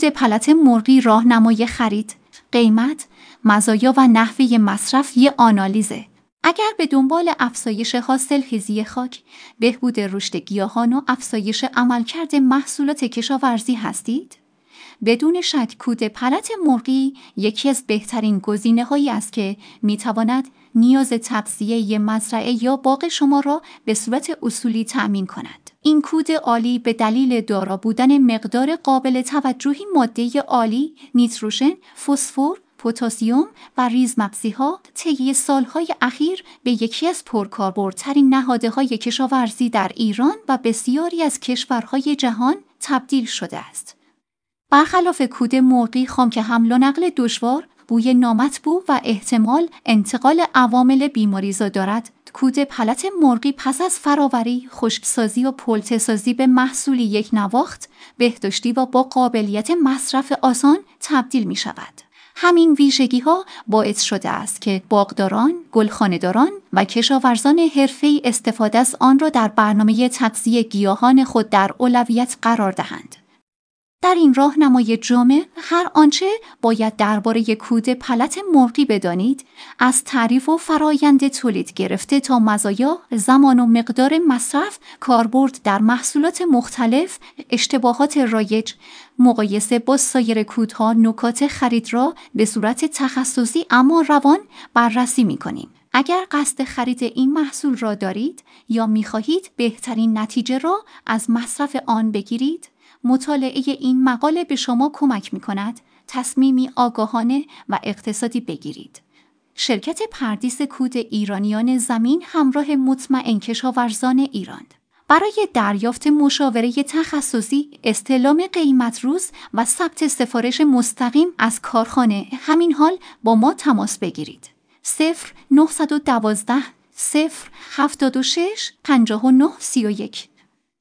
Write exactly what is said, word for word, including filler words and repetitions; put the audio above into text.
کود پلت مرغی راهنمای خرید، قیمت، مزایا و نحوه مصرف یه آنالیزه. اگر به دنبال افزایش حاصلخیزی خاک، بهبود رشد گیاهان و افزایش عملکرد محصولات کشاورزی هستید، بدون شک کود پلت مرغی یکی از بهترین گزینه‌هایی است که می‌تواند نیاز تغذیه مزرعه یا باغ شما را به صورت اصولی تأمین کند. این کود عالی به دلیل دارا بودن مقدار قابل توجهی ماده عالی، نیتروژن، فسفر، پتاسیم و ریزمغزی‌ها طی سالهای اخیر به یکی از پرکاربردترین نهادهای کشاورزی در ایران و بسیاری از کشورهای جهان تبدیل شده است. برخلاف کود مرغی خام که حمل و نقل دشوار، بوی نامطبوع و احتمال انتقال عوامل بیماریزا دارد، کود پلت مرغی پس از فراوری، خشکسازی و پلته‌سازی به محصولی یک نواخت، بهداشتی و با قابلیت مصرف آسان تبدیل می شود. همین ویژگی ها باعث شده است که باغداران، گلخانه‌داران و کشاورزان حرفه‌ای استفاده از آن را در برنامه تغذیه گیاهان خود در اولویت قرار دهند. در این راهنمای جامع هر آنچه باید درباره کود پلت مرغی بدانید، از تعریف و فرایند تولید گرفته تا مزایا، زمان و مقدار مصرف، کاربرد در محصولات مختلف، اشتباهات رایج، مقایسه با سایر کودها، نکات خرید را به صورت تخصصی اما روان بررسی می‌کنیم. اگر قصد خرید این محصول را دارید یا می‌خواهید بهترین نتیجه را از مصرف آن بگیرید، مطالعه این مقاله به شما کمک می کند تصمیمی آگاهانه و اقتصادی بگیرید. شرکت پردیس کود ایرانیان زمین همراه مطمئن کشاورزان ایران. برای دریافت مشاوره تخصصی، استعلام قیمت روز و ثبت سفارش مستقیم از کارخانه، همین حال با ما تماس بگیرید. صفر نه یک دو صفر هفتاد و شش پنجاه و نه سی و یک